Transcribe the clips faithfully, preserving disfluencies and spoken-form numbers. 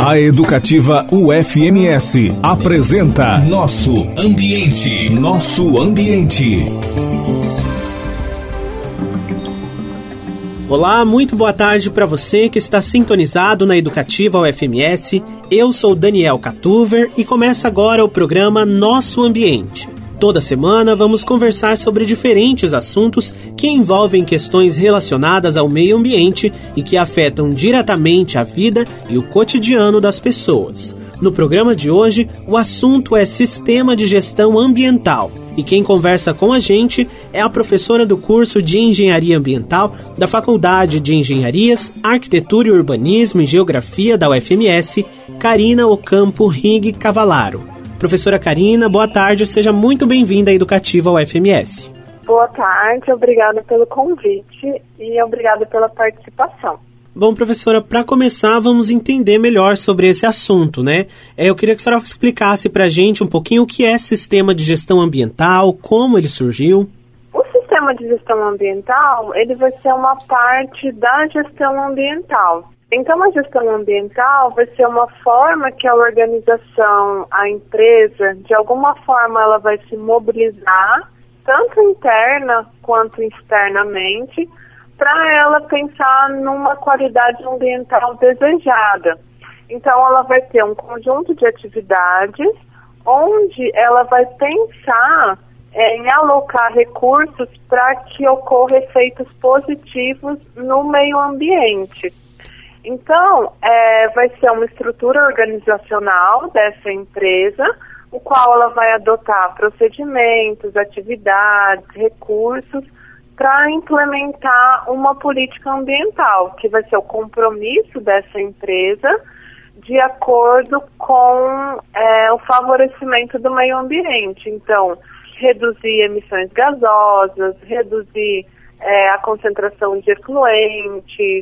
A Educativa U F M S apresenta Nosso Ambiente. Nosso Ambiente. Olá, muito boa tarde para você que está sintonizado na Educativa U F M S. Eu sou Daniel Catuver e começa agora o programa Nosso Ambiente. Toda semana vamos conversar sobre diferentes assuntos que envolvem questões relacionadas ao meio ambiente e que afetam diretamente a vida e o cotidiano das pessoas. No programa de hoje, o assunto é Sistema de Gestão Ambiental. E quem conversa com a gente é a professora do curso de Engenharia Ambiental da Faculdade de Engenharias, Arquitetura e Urbanismo e Geografia da U F M S, Karina Ocampo Rig Cavallaro. Professora Karina, boa tarde, seja muito bem-vinda à Educativa U F M S. Boa tarde, obrigada pelo convite e obrigada pela participação. Bom, professora, para começar, vamos entender melhor sobre esse assunto, né? Eu queria que a senhora explicasse para a gente um pouquinho o que é Sistema de Gestão Ambiental, como ele surgiu. O Sistema de Gestão Ambiental, ele vai ser uma parte da gestão ambiental. Então, a gestão ambiental vai ser uma forma que a organização, a empresa, de alguma forma ela vai se mobilizar, tanto interna quanto externamente, para ela pensar numa qualidade ambiental desejada. Então, ela vai ter um conjunto de atividades onde ela vai pensar é, em alocar recursos para que ocorram efeitos positivos no meio ambiente. Então, é, vai ser uma estrutura organizacional dessa empresa, o qual ela vai adotar procedimentos, atividades, recursos, para implementar uma política ambiental, que vai ser o compromisso dessa empresa de acordo com é, o favorecimento do meio ambiente. Então, reduzir emissões gasosas, reduzir é, a concentração de efluentes,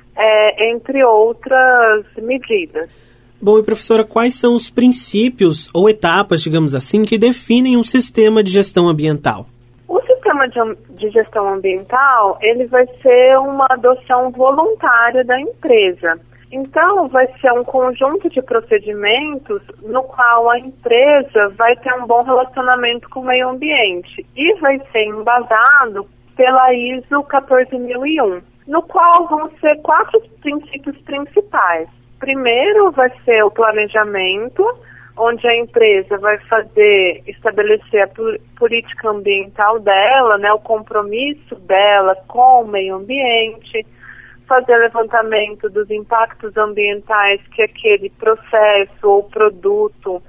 É, entre outras medidas. Bom, e professora, quais são os princípios ou etapas, digamos assim, que definem um sistema de gestão ambiental? O sistema de, de gestão ambiental, ele vai ser uma adoção voluntária da empresa. Então, vai ser um conjunto de procedimentos no qual a empresa vai ter um bom relacionamento com o meio ambiente e vai ser embasado pela I S O quatorze mil e um. No qual vão ser quatro princípios principais. Primeiro vai ser o planejamento, onde a empresa vai fazer, estabelecer a política ambiental dela, né, o compromisso dela com o meio ambiente, fazer levantamento dos impactos ambientais que aquele processo ou produto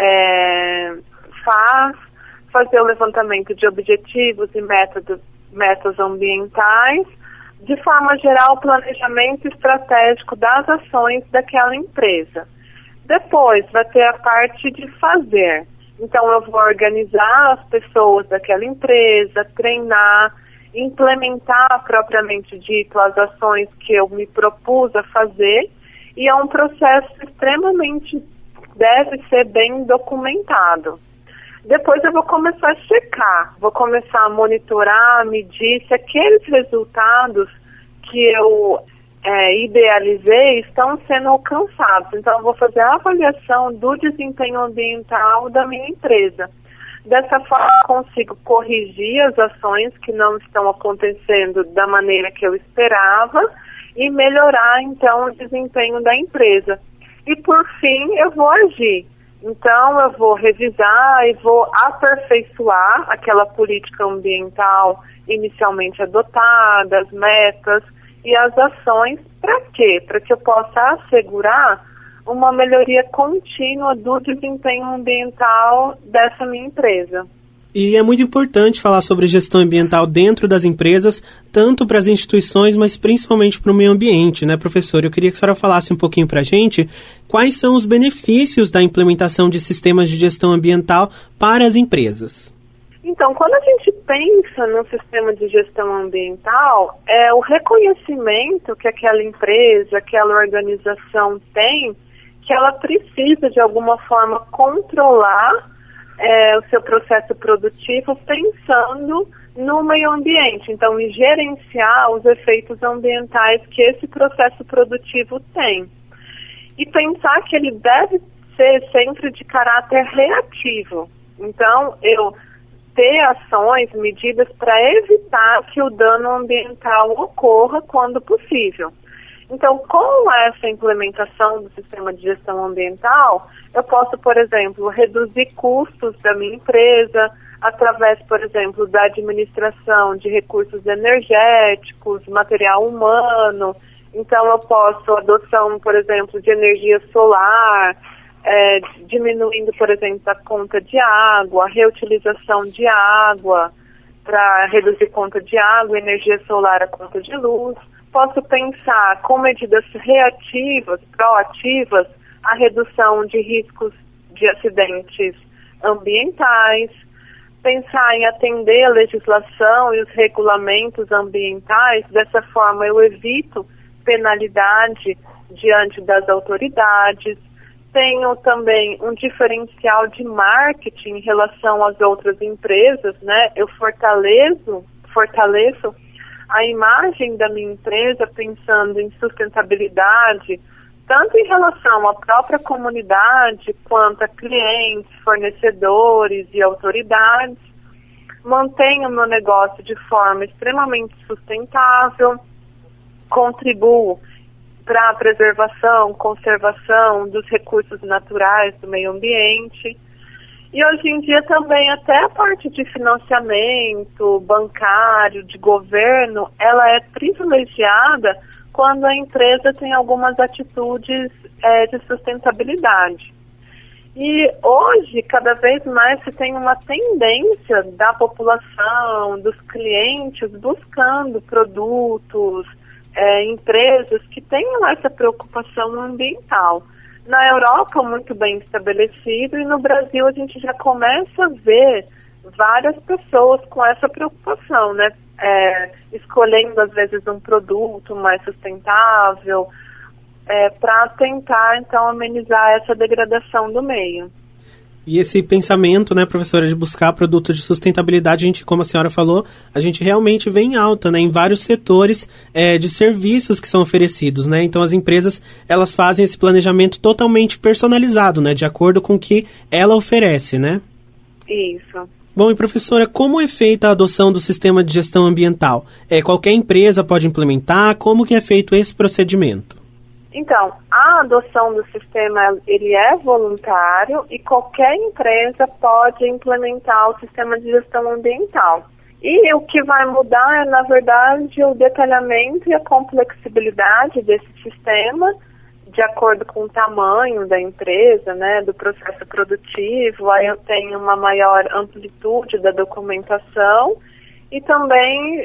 é, faz, fazer o levantamento de objetivos e métodos, metas ambientais, de forma geral, o planejamento estratégico das ações daquela empresa. Depois, vai ter a parte de fazer. Então, eu vou organizar as pessoas daquela empresa, treinar, implementar propriamente dito as ações que eu me propus a fazer, e é um processo extremamente, deve ser bem documentado. Depois eu vou começar a checar, vou começar a monitorar, medir se aqueles resultados que eu é, idealizei estão sendo alcançados. Então eu vou fazer a avaliação do desempenho ambiental da minha empresa. Dessa forma eu consigo corrigir as ações que não estão acontecendo da maneira que eu esperava e melhorar então o desempenho da empresa. E por fim eu vou agir. Então, eu vou revisar e vou aperfeiçoar aquela política ambiental inicialmente adotada, as metas e as ações. Para quê? Para que eu possa assegurar uma melhoria contínua do desempenho ambiental dessa minha empresa. E é muito importante falar sobre gestão ambiental dentro das empresas, tanto para as instituições, mas principalmente para o meio ambiente, né, professor? Eu queria que a senhora falasse um pouquinho para a gente quais são os benefícios da implementação de sistemas de gestão ambiental para as empresas. Então, quando a gente pensa no sistema de gestão ambiental, é o reconhecimento que aquela empresa, aquela organização tem, que ela precisa, de alguma forma, controlar É, o seu processo produtivo pensando no meio ambiente, então em gerenciar os efeitos ambientais que esse processo produtivo tem. e pensar que ele deve ser sempre de caráter reativo. Então, eu ter ações, medidas para evitar que o dano ambiental ocorra quando possível. Então, com essa implementação do sistema de gestão ambiental, eu posso, por exemplo, reduzir custos da minha empresa, através, por exemplo, da administração de recursos energéticos, material humano. Então, eu posso adoção, por exemplo, de energia solar, é, diminuindo, por exemplo, a conta de água, a reutilização de água, para reduzir conta de água, energia solar, a conta de luz. Posso pensar com medidas reativas, proativas, a redução de riscos de acidentes ambientais, pensar em atender a legislação e os regulamentos ambientais. Dessa forma, eu evito penalidade diante das autoridades. Tenho também um diferencial de marketing em relação às outras empresas, né? Eu fortaleço, fortaleço a imagem da minha empresa pensando em sustentabilidade, tanto em relação à própria comunidade, quanto a clientes, fornecedores e autoridades. Mantenho meu negócio de forma extremamente sustentável, contribuo para a preservação, conservação dos recursos naturais do meio ambiente. E hoje em dia também até a parte de financiamento bancário, de governo, ela é privilegiada quando a empresa tem algumas atitudes é, de sustentabilidade. E hoje, cada vez mais, se tem uma tendência da população, dos clientes, buscando produtos, é, empresas que tenham essa preocupação ambiental. Na Europa, muito bem estabelecido, e no Brasil a gente já começa a ver várias pessoas com essa preocupação, né? É, escolhendo, às vezes, um produto mais sustentável, é, para tentar, então, amenizar essa degradação do meio. E esse pensamento, né, professora, de buscar produtos de sustentabilidade, a gente, como a senhora falou, a gente realmente vê em alta, né, em vários setores é, de serviços que são oferecidos, né? Então as empresas, elas fazem esse planejamento totalmente personalizado, né, de acordo com o que ela oferece, né? Isso. Bom, e professora, como é feita a adoção do sistema de gestão ambiental? É, qualquer empresa pode implementar? Como que é feito esse procedimento? Então, a adoção do sistema, ele é voluntário e qualquer empresa pode implementar o sistema de gestão ambiental. E o que vai mudar é, na verdade, o detalhamento e a complexibilidade desse sistema, de acordo com o tamanho da empresa, né, do processo produtivo. Aí eu tenho uma maior amplitude da documentação e também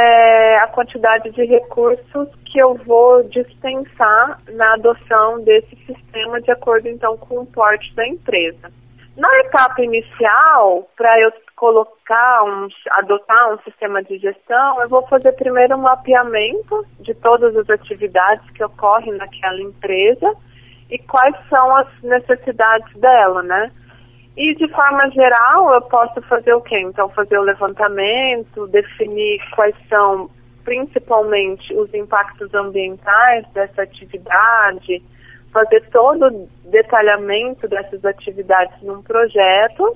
é, a quantidade de recursos que eu vou dispensar na adoção desse sistema, de acordo, então, com o porte da empresa. Na etapa inicial, para eu colocar, um, adotar um sistema de gestão, eu vou fazer primeiro um mapeamento de todas as atividades que ocorrem naquela empresa e quais são as necessidades dela, né? E, de forma geral, eu posso fazer o quê? Então, fazer o levantamento, definir quais são, principalmente, os impactos ambientais dessa atividade, fazer todo o detalhamento dessas atividades num projeto.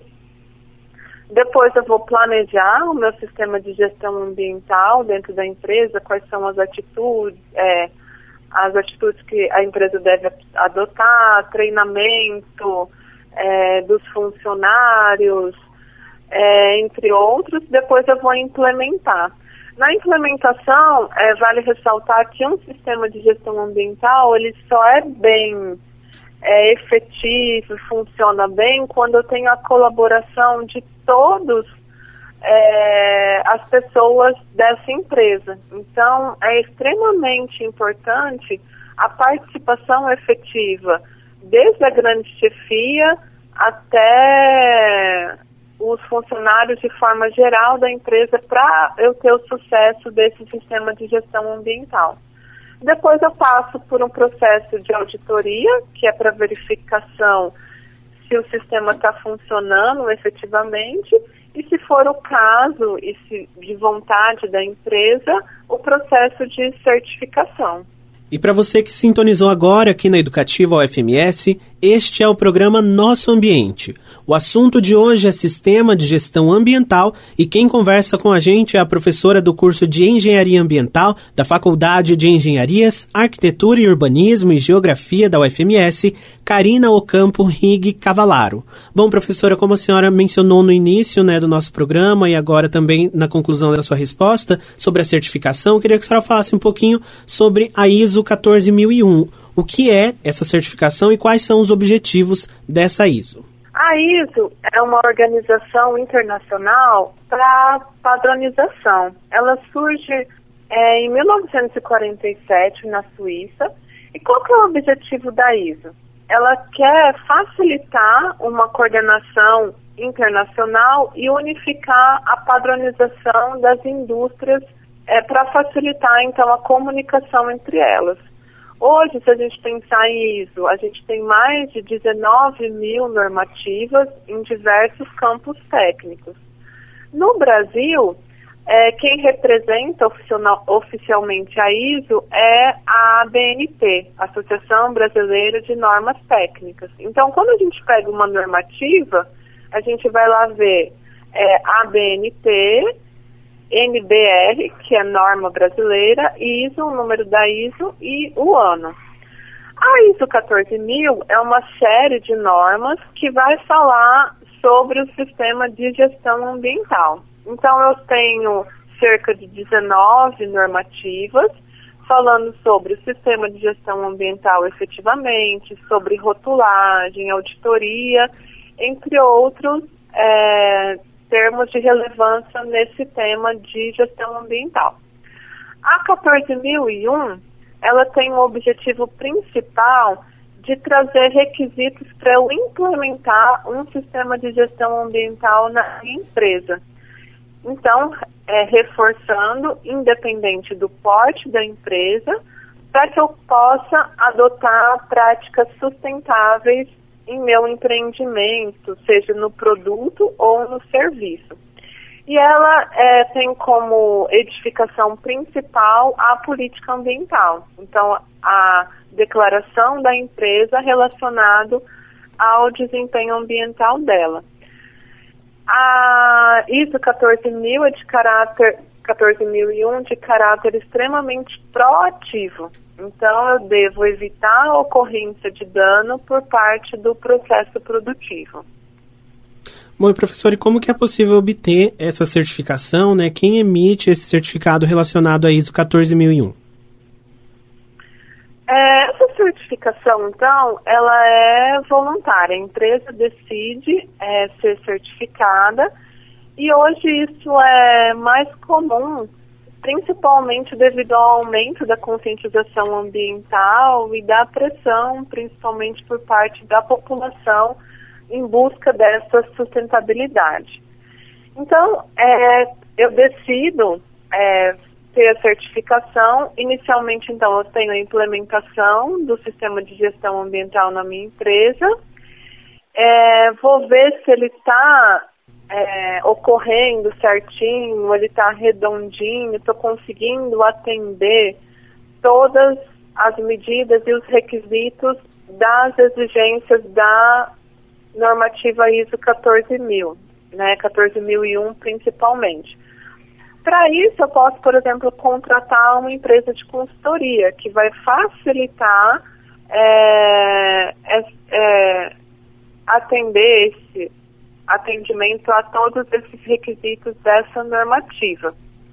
Depois eu vou planejar o meu sistema de gestão ambiental dentro da empresa, quais são as atitudes, é, as atitudes que a empresa deve adotar, treinamento, É, dos funcionários, é, entre outros. Depois eu vou implementar. Na implementação, é, vale ressaltar que um sistema de gestão ambiental, ele só é bem é, efetivo, funciona bem, quando eu tenho a colaboração de todos é, as pessoas dessa empresa. Então, é extremamente importante a participação efetiva desde a grande chefia até os funcionários de forma geral da empresa, para eu ter o sucesso desse sistema de gestão ambiental. Depois eu passo por um processo de auditoria, que é para verificação se o sistema está funcionando efetivamente, e se for o caso, e se de vontade da empresa, o processo de certificação. E para você que sintonizou agora aqui na Educativa U F M S, este é o programa Nosso Ambiente. O assunto de hoje é Sistema de Gestão Ambiental e quem conversa com a gente é a professora do curso de Engenharia Ambiental da Faculdade de Engenharias, Arquitetura e Urbanismo e Geografia da U F M S, Karina Ocampo Rig Cavalaro. Bom, professora, como a senhora mencionou no início, né, do nosso programa e agora também na conclusão da sua resposta sobre a certificação, queria que a senhora falasse um pouquinho sobre a I S O quatorze mil e um. O que é essa certificação e quais são os objetivos dessa I S O? A I S O é uma organização internacional para padronização. Ela surge é, em mil novecentos e quarenta e sete na Suíça. E qual que é o objetivo da I S O? Ela quer facilitar uma coordenação internacional e unificar a padronização das indústrias é, para facilitar, então, a comunicação entre elas. Hoje, se a gente pensar em I S O, a gente tem mais de dezenove mil normativas em diversos campos técnicos. No Brasil, é, quem representa oficial, oficialmente a I S O é a A B N T, Associação Brasileira de Normas Técnicas. Então, quando a gente pega uma normativa, a gente vai lá ver é, A B N T, N B R, que é norma brasileira, I S O, o número da I S O e o ano. A I S O quatorze mil é uma série de normas que vai falar sobre o sistema de gestão ambiental. Então, eu tenho cerca de dezenove normativas falando sobre o sistema de gestão ambiental efetivamente, sobre rotulagem, auditoria, entre outros é, termos de relevância nesse tema de gestão ambiental. A quatorze mil e um, ela tem o objetivo principal de trazer requisitos para eu implementar um sistema de gestão ambiental na minha empresa. Então, é, reforçando, independente do porte da empresa, para que eu possa adotar práticas sustentáveis em meu empreendimento, seja no produto ou no serviço. E ela é, tem como edificação principal a política ambiental. Então, a declaração da empresa relacionada ao desempenho ambiental dela. A I S O quatorze mil é de caráter, quatorze mil e um de caráter extremamente proativo. Então, eu devo evitar a ocorrência de dano por parte do processo produtivo. Bom, professor, e como que é possível obter essa certificação, né? Quem emite esse certificado relacionado à I S O quatorze mil e um? É, essa certificação, então, ela é voluntária. A empresa decide é, ser certificada e hoje isso é mais comum, principalmente devido ao aumento da conscientização ambiental e da pressão, principalmente por parte da população, em busca dessa sustentabilidade. Então, é, eu decido é, ter a certificação. Inicialmente, então, eu tenho a implementação do sistema de gestão ambiental na minha empresa. É, vou ver se ele está é, ocorrendo certinho, ele está redondinho, estou conseguindo atender todas as medidas e os requisitos das exigências da normativa I S O quatorze mil, né, quatorze mil e um principalmente. Para isso, eu posso, por exemplo, contratar uma empresa de consultoria que vai facilitar é, é, é, atender esse atendimento a todos esses requisitos dessa normativa.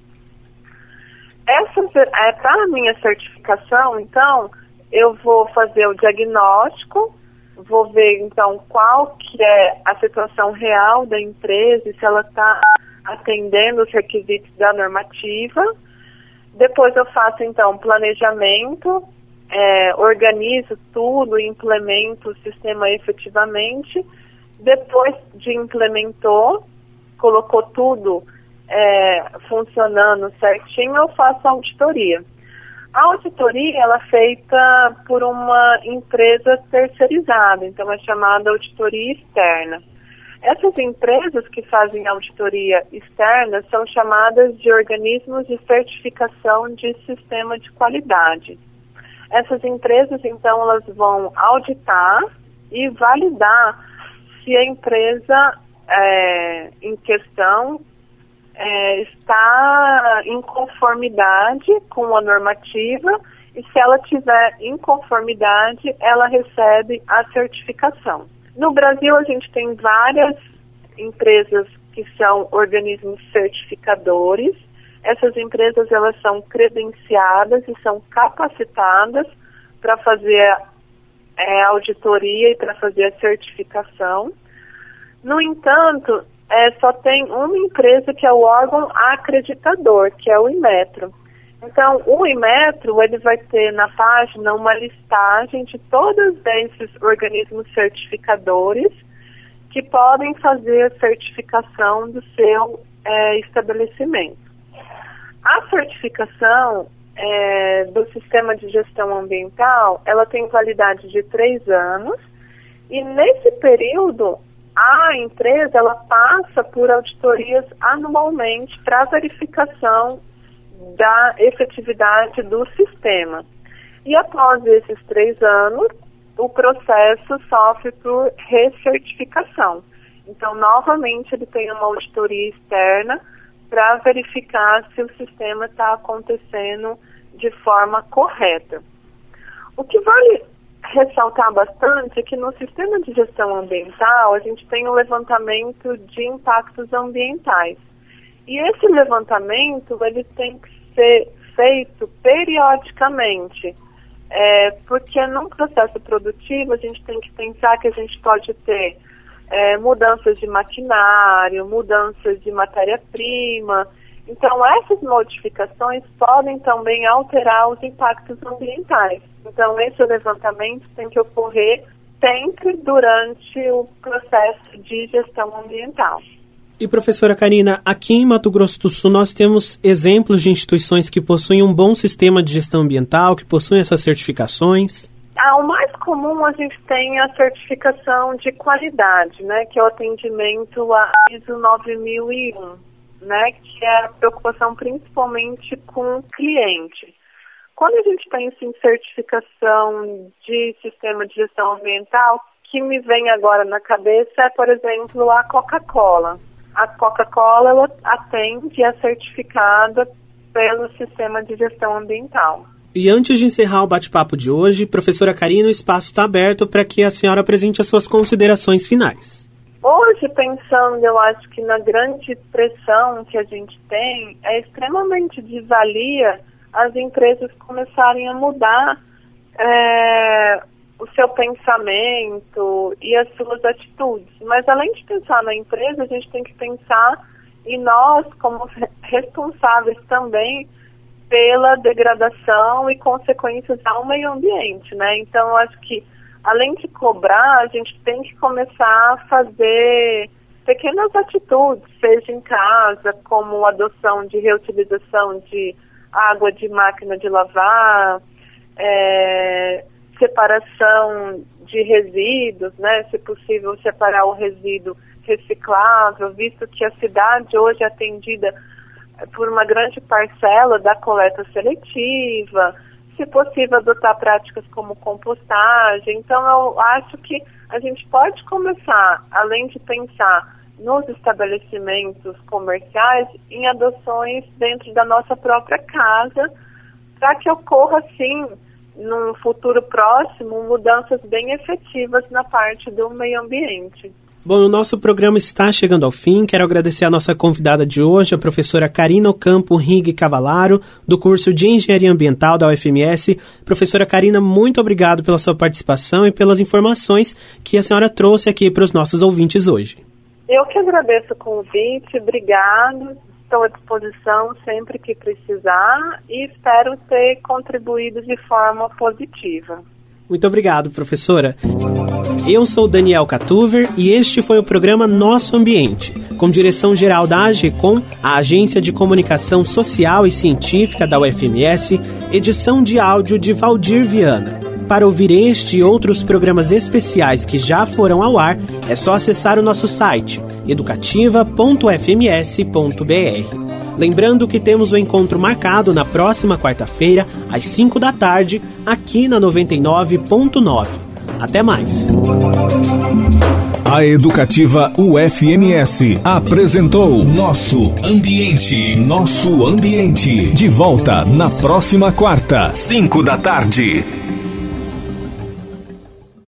Essa, é, para a minha certificação, então, eu vou fazer o diagnóstico, vou ver, então, qual que é a situação real da empresa e se ela está atendendo os requisitos da normativa. Depois eu faço, então, planejamento, é, organizo tudo e implemento o sistema efetivamente. Depois de implementou, colocou tudo é, funcionando certinho, eu faço a auditoria. A auditoria ela é feita por uma empresa terceirizada, então é chamada auditoria externa. Essas empresas que fazem auditoria externa são chamadas de organismos de certificação de sistema de qualidade. Essas empresas, então, elas vão auditar e validar se a empresa é, em questão é, está em conformidade com a normativa, e se ela tiver em conformidade, ela recebe a certificação. No Brasil, a gente tem várias empresas que são organismos certificadores. Essas empresas, elas são credenciadas e são capacitadas para fazer é, auditoria e para fazer a certificação. No entanto, é, só tem uma empresa que é o órgão acreditador, que é o Inmetro. Então, o Inmetro, ele vai ter na página uma listagem de todos esses organismos certificadores que podem fazer a certificação do seu é, estabelecimento. A certificação é, do Sistema de Gestão Ambiental, ela tem validade de três anos, e nesse período, a empresa ela passa por auditorias anualmente para verificação da efetividade do sistema. E após esses três anos, o processo sofre por recertificação. Então, novamente, ele tem uma auditoria externa para verificar se o sistema está acontecendo de forma correta. O que vale ressaltar bastante é que no sistema de gestão ambiental, a gente tem um levantamento de impactos ambientais. E esse levantamento, ele tem que ser feito periodicamente, é, porque num processo produtivo a gente tem que pensar que a gente pode ter é, mudanças de maquinário, mudanças de matéria-prima. Então, essas modificações podem também alterar os impactos ambientais. Então, esse levantamento tem que ocorrer sempre durante o processo de gestão ambiental. E, professora Karina, aqui em Mato Grosso do Sul nós temos exemplos de instituições que possuem um bom sistema de gestão ambiental, que possuem essas certificações? Ah, o mais comum a gente tem a certificação de qualidade, né, que é o atendimento à I S O nove mil e um, né, que é a preocupação principalmente com o cliente. Quando a gente pensa em certificação de sistema de gestão ambiental, o que me vem agora na cabeça é, por exemplo, a Coca-Cola. A Coca-Cola ela atende e é certificada pelo sistema de gestão ambiental. E antes de encerrar o bate-papo de hoje, professora Karina, o espaço está aberto para que a senhora apresente as suas considerações finais. Hoje, pensando, eu acho que na grande pressão que a gente tem, é extremamente desvalia as empresas começarem a mudar é, o seu pensamento e as suas atitudes. Mas além de pensar na empresa, a gente tem que pensar em nós como responsáveis também pela degradação e consequências ao meio ambiente, né? Então, eu acho que além de cobrar, a gente tem que começar a fazer pequenas atitudes, seja em casa, como a adoção de reutilização de água de máquina de lavar, é, separação de resíduos, né? Se possível, separar o resíduo reciclável, visto que a cidade hoje é atendida por uma grande parcela da coleta seletiva, se possível adotar práticas como compostagem. Então, eu acho que a gente pode começar, além de pensar nos estabelecimentos comerciais, em adoções dentro da nossa própria casa, para que ocorra, sim, num futuro próximo, mudanças bem efetivas na parte do meio ambiente. Bom, o nosso programa está chegando ao fim. Quero agradecer a nossa convidada de hoje, a professora Karina Ocampo Rig Cavalaro, do curso de Engenharia Ambiental da U F M S. Professora Karina, muito obrigado pela sua participação e pelas informações que a senhora trouxe aqui para os nossos ouvintes hoje. Eu que agradeço o convite, obrigado. Estou à disposição sempre que precisar e espero ter contribuído de forma positiva. Muito obrigado, professora. Eu sou Daniel Catuver e este foi o programa Nosso Ambiente, com direção-geral da AGECOM, a Agência de Comunicação Social e Científica da U F M S, edição de áudio de Valdir Viana. Para ouvir este e outros programas especiais que já foram ao ar, é só acessar o nosso site educativa ponto f m s ponto b r. Lembrando que temos o encontro marcado na próxima quarta-feira, às cinco da tarde, aqui na noventa e nove ponto nove. Até mais! A Educativa U F M S apresentou Nosso Ambiente. Nosso Ambiente. De volta na próxima quarta, cinco da tarde.